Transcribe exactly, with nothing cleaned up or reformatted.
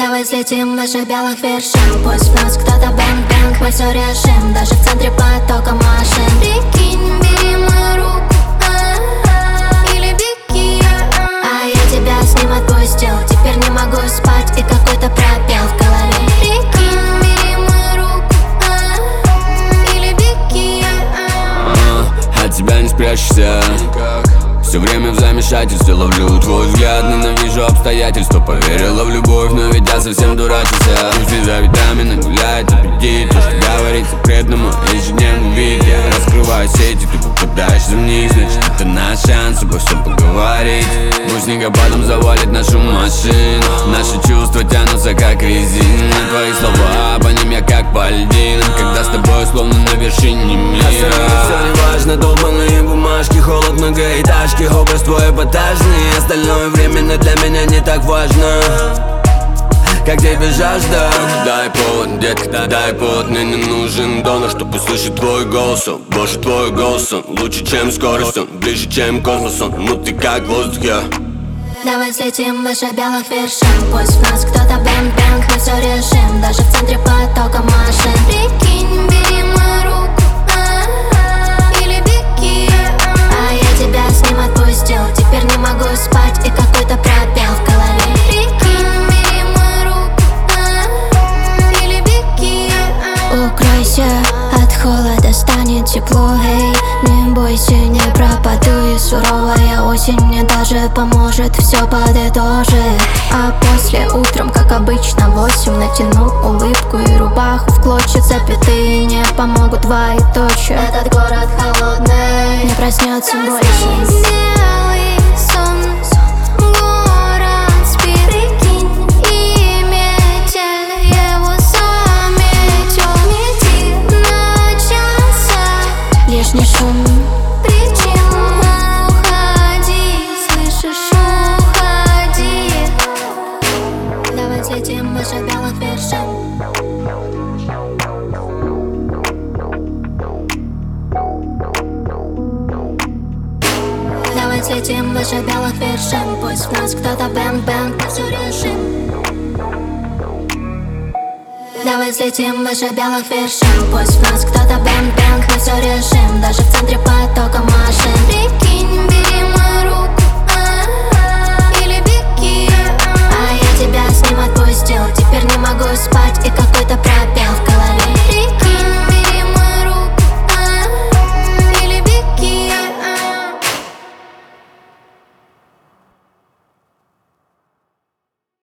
Давай взлетим выше белых вершин. Пусть в нас кто-то бэнг-бэнг, мы все решим. Даже в центре потока машин. Прикинь, бери мою руку, а-а-а, или беги, а я тебя с ним отпустил. Теперь не могу спать, и какой-то пропел в голове. Прикинь, бери мою руку, а-а-а, или беги, а от тебя не спрячешься. Все время в замешательстве ловлю твой взгляд, ненавижу обстоятельства. Поверила в любовь, но ведь я совсем дурачился. Мысли за витамины, гуляет аппетит. То, что говорит секретному ежедневный вид. Я раскрываю сети, ты попадаешься вниз. Значит, это наш шанс обо всем поговорить. Пусть снегопадом завалит нашу машину. Наши чувства тянутся как резина. Твои слова, по ним я как по льдинам. Когда с тобой словно на вершине мира. Все не важно, долбаные бумажки, холод многоэтажки. Образ твой эпатажный, остальное временно для меня не так важно. Как тебе жажда? Дай повод, детка, дай повод. Мне не нужен донор, чтобы услышать твой голос. Он больше твой голос, он лучше, чем скорость. Он ближе, чем космос, он внутри как воздух, я. Давай взлетим выше белых вершин. Пусть в нас кто-то бэнг-бэнг, мы все решим. Даже в центре потока машин. Прикинь, бери мою руку, а-а-а, или беги, а я тебя с ним отпустил. Теперь не могу спать, и какой-то пропел в голове. Прикинь, бери мою руку, а-а-а, или беги, укройся от холода, станет тепло, эй. Не бойся, не пропаду, и суровая осень мне даже поможет все подытожить. А после утром, как обычно, в восемь натяну улыбку и рубаху в клочья запятые не помогут двоеточие. Этот город холодный, не проснется больше. Белый сон, город спит. Прикинь, и метель его заметил. Мети начался, лишний шум. Причин уходи, слышишь, уходи. Давай взлетим выше белых вершин. Давай взлетим выше белых вершин. Пусть в нас кто-то бэнг-бэнг, мы все решим. Давай взлетим выше белых вершин. Пусть в нас кто-то бэнг-бэнг, мы все решим. Даже в центре потока машин. Прикинь,